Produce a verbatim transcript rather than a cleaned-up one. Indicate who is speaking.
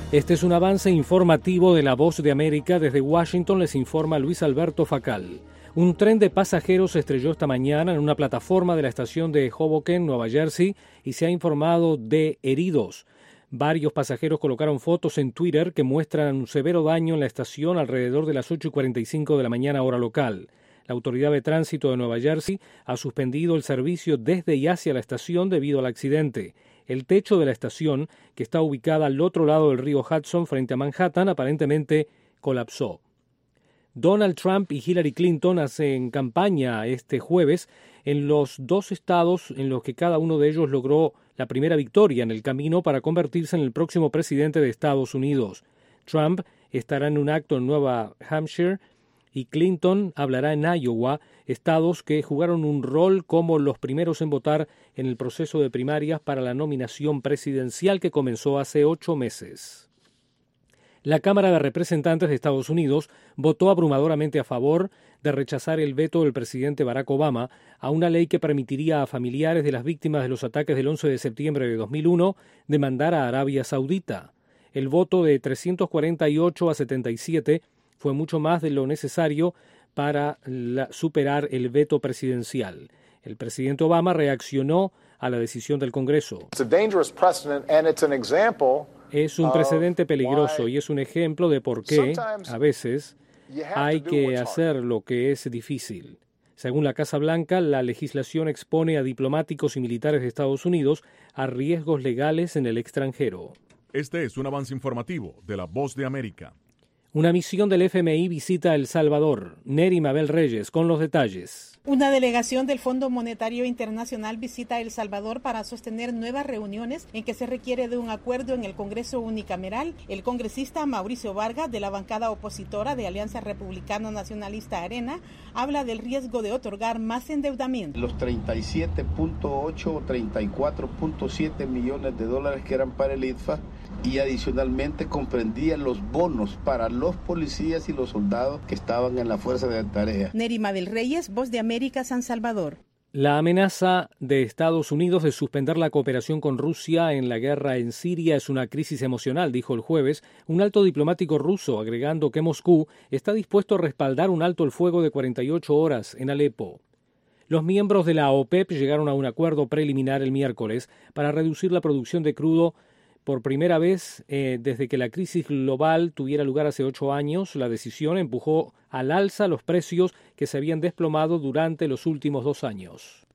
Speaker 1: Este es un avance informativo de La Voz de América. Desde Washington les informa Luis Alberto Facal. Un tren de pasajeros se estrelló esta mañana en una plataforma de la estación de Hoboken, Nueva Jersey, y se ha informado de heridos. Varios pasajeros colocaron fotos en Twitter que muestran un severo daño en la estación alrededor de las ocho y cuarenta y cinco de la mañana hora local. La Autoridad de Tránsito de Nueva Jersey ha suspendido el servicio desde y hacia la estación debido al accidente. El techo de la estación, que está ubicada al otro lado del río Hudson frente a Manhattan, aparentemente colapsó. Donald Trump y Hillary Clinton hacen campaña este jueves en los dos estados en los que cada uno de ellos logró la primera victoria en el camino para convertirse en el próximo presidente de Estados Unidos. Trump estará en un acto en Nueva Hampshire y Clinton hablará en Iowa, estados que jugaron un rol como los primeros en votar en el proceso de primarias para la nominación presidencial que comenzó hace ocho meses. La Cámara de Representantes de Estados Unidos votó abrumadoramente a favor de rechazar el veto del presidente Barack Obama a una ley que permitiría a familiares de las víctimas de los ataques del once de septiembre de dos mil uno demandar a Arabia Saudita. El voto de trescientos cuarenta y ocho a setenta y siete fue mucho más de lo necesario para la, superar el veto presidencial. El presidente Obama reaccionó a la decisión del Congreso. Es un precedente peligroso y es un ejemplo de por qué, a veces, hay que hacer lo que es difícil. Según la Casa Blanca, la legislación expone a diplomáticos y militares de Estados Unidos a riesgos legales en el extranjero.
Speaker 2: Este es un avance informativo de La Voz de América.
Speaker 1: Una misión del F M I visita El Salvador. Neri Mabel Reyes con los detalles.
Speaker 3: Una delegación del Fondo Monetario Internacional visita El Salvador para sostener nuevas reuniones en que se requiere de un acuerdo en el Congreso unicameral. El congresista Mauricio Vargas, de la bancada opositora de Alianza Republicana Nacionalista Arena, habla del riesgo de otorgar más endeudamiento.
Speaker 4: Los treinta y siete punto ocho o treinta y cuatro punto siete millones de dólares que eran para el I T F A y adicionalmente comprendían los bonos para los policías y los soldados que estaban en la fuerza de tarea.
Speaker 3: Neri Mabel Reyes, Voz de América, San Salvador.
Speaker 1: La amenaza de Estados Unidos de suspender la cooperación con Rusia en la guerra en Siria es una crisis emocional, dijo el jueves un alto diplomático ruso, agregando que Moscú está dispuesto a respaldar un alto el fuego de cuarenta y ocho horas en Alepo. Los miembros de la OPEP llegaron a un acuerdo preliminar el miércoles para reducir la producción de crudo. Por primera vez eh, desde que la crisis global tuviera lugar hace ocho años, la decisión empujó al alza los precios que se habían desplomado durante los últimos dos años.